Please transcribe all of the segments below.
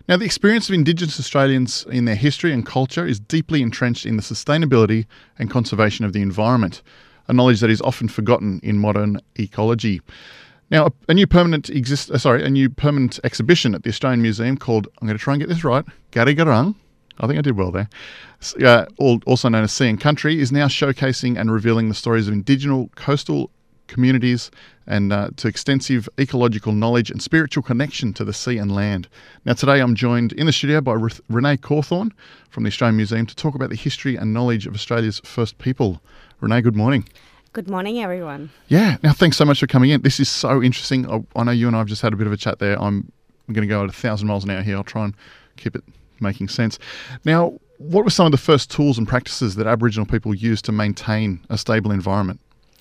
Now, the experience of Indigenous Australians in their history and culture is deeply entrenched in the sustainability and conservation of the environment, a knowledge that is often forgotten in modern ecology. Now, a new permanent exhibition at the Australian Museum called, I'm going to try and get this right, Garigarang, I think I did well there, also known as Sea and Country, is now showcasing and revealing the stories of Indigenous coastal communities and to extensive ecological knowledge and spiritual connection to the sea and land. Now, today I'm joined in the studio by Renee Cawthorne from the Australian Museum to talk about the history and knowledge of Australia's first people. Renee, good morning. Good morning, everyone. Yeah, now thanks so much for coming in. This is so interesting. I know you and I have just had a bit of a chat there. I'm going to go at 1,000 miles an hour here. I'll try and keep it making sense. Now, what were some of the first tools and practices that Aboriginal people used to maintain a stable environment?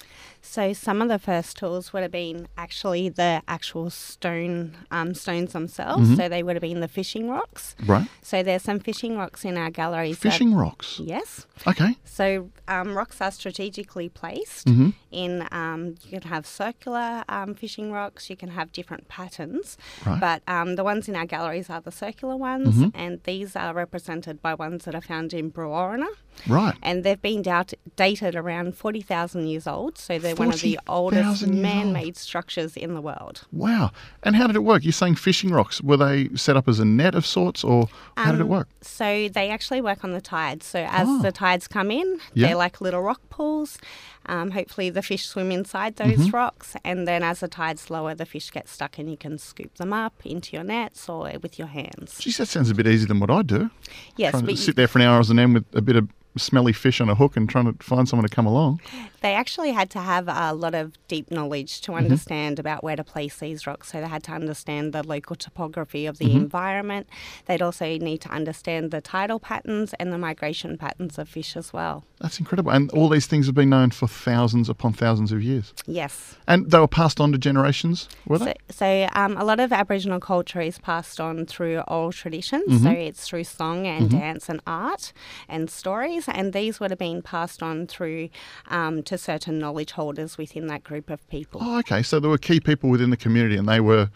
So some of the first tools would have been actually the actual stones themselves. Mm-hmm. So they would have been the fishing rocks. Right. So there's some fishing rocks in our galleries. Fishing rocks? Yes. Okay. So rocks are strategically placed Mm-hmm. in, you can have circular fishing rocks, you can have different patterns. Right. But the ones in our galleries are the circular ones, Mm-hmm. and these are represented by ones that are found in Brewarrina. Right. And they've been dated around 40,000 years old, so they're one of the oldest 40,000 years man-made old. structures in the world. Wow. And how did it work? You're saying fishing rocks. Were they set up as a net of sorts, or how did it work? So they actually work on the tides. So as the tides come in, Yeah. they're like little rock pools. Hopefully the fish swim inside those rocks, and then as the tides lower, the fish get stuck and you can scoop them up into your nets or with your hands. Geez, that sounds a bit easier than what I do. Yes, Trying to but sit there for an hour on end with a bit of smelly fish on a hook and trying to find someone to come along. they actually had to have a lot of deep knowledge to understand about where to place these rocks. So they had to understand the local topography of the environment. They'd also need to understand the tidal patterns and the migration patterns of fish as well. That's incredible. And all these things have been known for thousands upon thousands of years. Yes. And they were passed on to generations, were they? So a lot of Aboriginal culture is passed on through oral traditions. So it's through song and dance and art and stories. And these would have been passed on through to certain knowledge holders within that group of people. Oh, okay. So there were key people within the community, and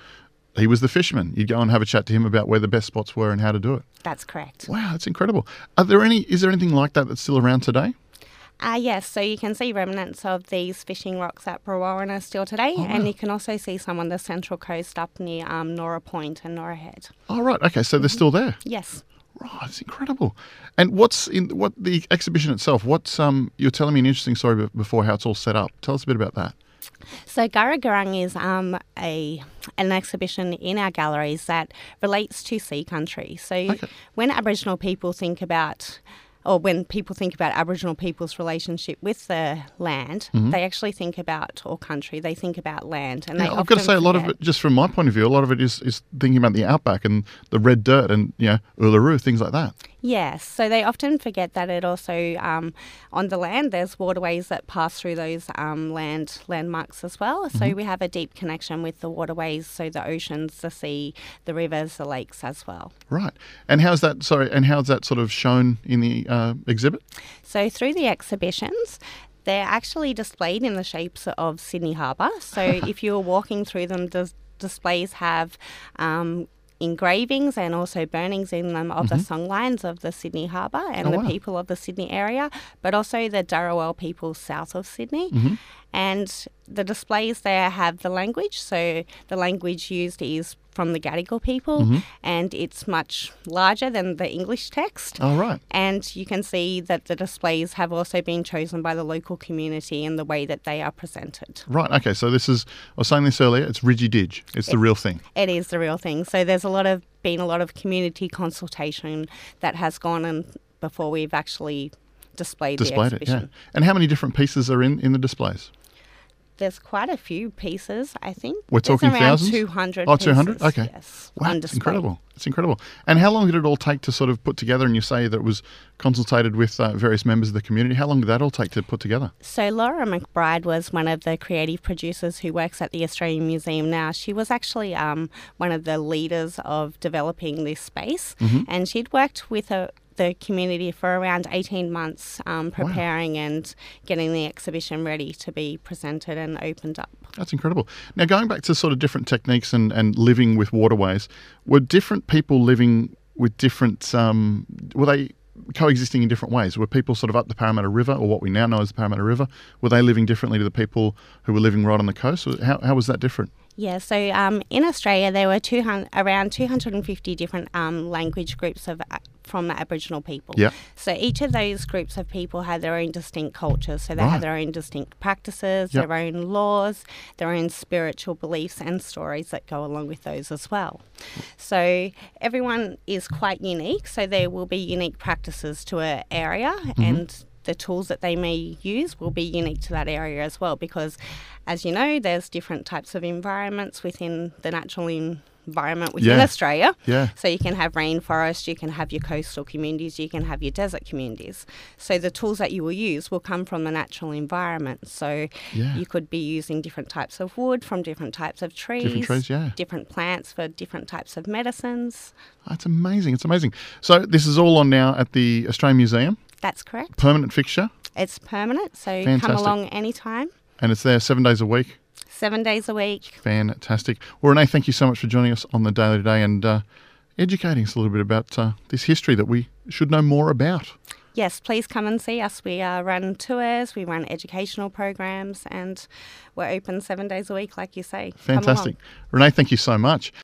he was the fisherman. You'd go and have a chat to him about where the best spots were and how to do it. That's correct. Wow, that's incredible. Is there anything like that that's still around today? Yes, so you can see remnants of these fishing rocks at Brewarrina still today, and you can also see some on the Central Coast up near Nora Point and Nora Head. Oh, right. Okay, so they're still there. Yes. Right, it's incredible. And what's in the exhibition itself? You're telling me an interesting story before how it's all set up. Tell us a bit about that. So Garigarang is an exhibition in our galleries that relates to sea country. So when Aboriginal people think about Aboriginal people's relationship with the land, they actually think about, or country, they think about land. And I've got to say, a lot of it, just from my point of view, a lot of it is thinking about the outback and the red dirt and, Uluru, things like that. Yes, so they often forget that it also, on the land, there's waterways that pass through those landmarks as well. So we have a deep connection with the waterways, so the oceans, the sea, the rivers, the lakes as well. Right. And how's that sort of shown in the exhibit? So through the exhibitions, they're actually displayed in the shapes of Sydney Harbour. So if you're walking through them, the displays have engravings and also burnings in them of the songlines of the Sydney Harbour and the people of the Sydney area, but also the Dharawal people south of Sydney. And the displays there have the language. So the language used is from the Gadigal people, and it's much larger than the English text. Oh, right. And you can see that the displays have also been chosen by the local community in the way that they are presented. Right, okay, so I was saying this earlier, it's Ridgy-Didge. It's the real thing. It is the real thing. So there's been a lot of community consultation that has gone on before we've actually displayed the exhibition. Yeah. And how many different pieces are in the displays? There's quite a few pieces, I think. We're talking thousands? 200 Oh, 200? pieces, Okay. yes, Wow, on it's display. incredible. It's incredible. And how long did it all take to sort of put together? And you say that it was consultated with various members of the community. How long did that all take to put together? So Laura McBride was one of the creative producers who works at the Australian Museum now. She was actually one of the leaders of developing this space, and she'd worked with the community for around 18 months preparing and getting the exhibition ready to be presented and opened up. That's incredible. Now, going back to sort of different techniques and living with waterways, were different people living with different, were they coexisting in different ways? Were people sort of up the Parramatta River, or what we now know as the Parramatta River, were they living differently to the people who were living right on the coast? How was that different? Yeah, so in Australia there were around 250 different language groups from the Aboriginal people. Yeah. So each of those groups of people had their own distinct cultures. So they Right. had their own distinct practices, Yep. their own laws, their own spiritual beliefs and stories that go along with those as well. So everyone is quite unique. So there will be unique practices to an area and the tools that they may use will be unique to that area as well, because as you know, there's different types of environments within the natural environment within Yeah. Australia. Yeah. So you can have rainforest, you can have your coastal communities, you can have your desert communities. So the tools that you will use will come from the natural environment. So Yeah. you could be using different types of wood from different types of trees, Different trees, yeah. different plants for different types of medicines. That's amazing. It's amazing. So this is all on now at the Australian Museum, That's correct. permanent fixture, It's permanent, so Fantastic. come along anytime. and it's there 7 days a week. 7 days a week. Fantastic. Well, Renee, thank you so much for joining us on the Daily today and educating us a little bit about this history that we should know more about. Yes, please come and see us. We run tours, we run educational programs, and we're open 7 days a week, like you say. Come along. Fantastic. Renee, thank you so much.